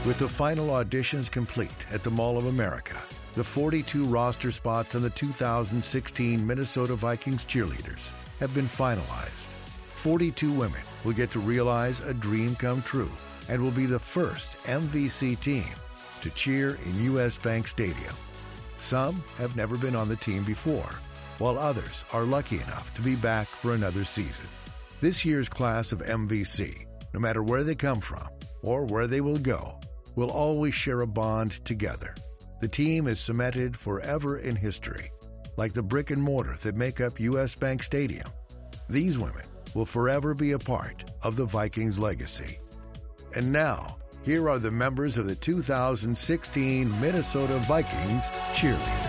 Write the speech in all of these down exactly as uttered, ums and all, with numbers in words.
With the final auditions complete at the Mall of America, the forty-two roster spots on the two thousand sixteen Minnesota Vikings cheerleaders have been finalized. forty-two women will get to realize a dream come true and will be the first M V C team to cheer in U S Bank Stadium. Some have never been on the team before, while others are lucky enough to be back for another season. This year's class of M V C, no matter where they come from or where they will go, will always share a bond together. The team is cemented forever in history, like the brick and mortar that make up U S Bank Stadium. These women will forever be a part of the Vikings' legacy. And now, here are the members of the two thousand sixteen Minnesota Vikings cheerleaders.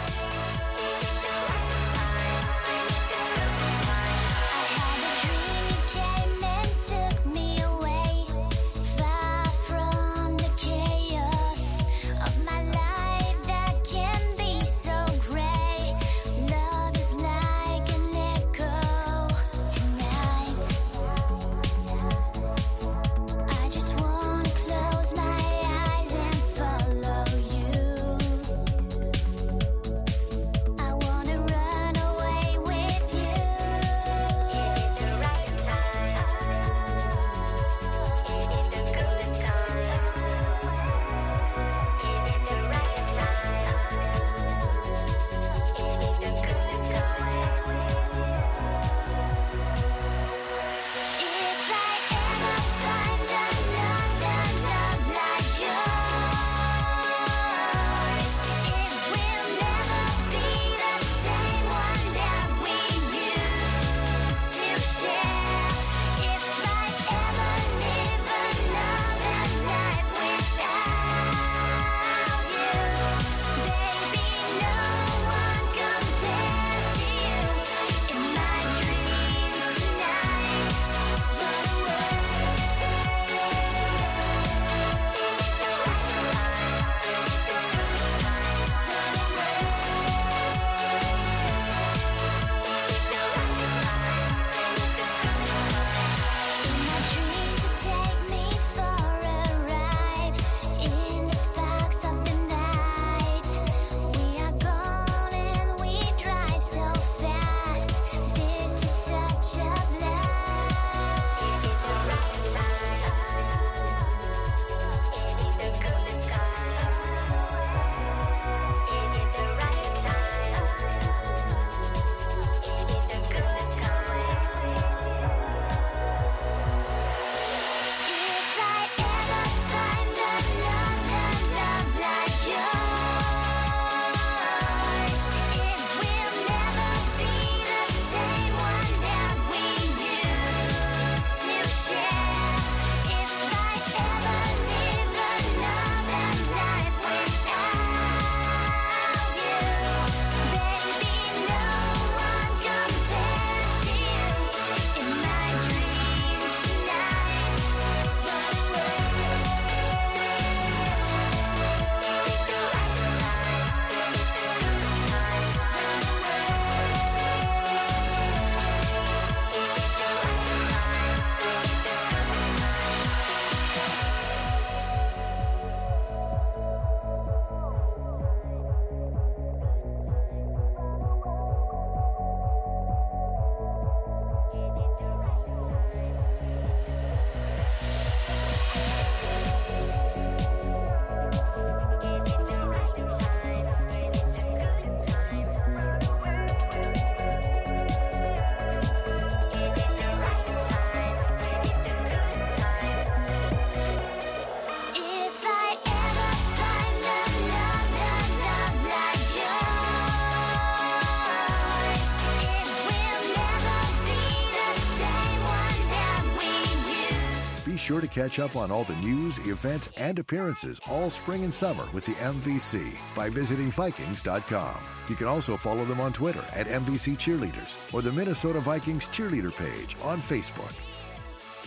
Be sure to catch up on all the news, events, and appearances all spring and summer with the M V C by visiting Vikings dot com. You can also follow them on Twitter at M V C Cheerleaders or the Minnesota Vikings cheerleader page on Facebook.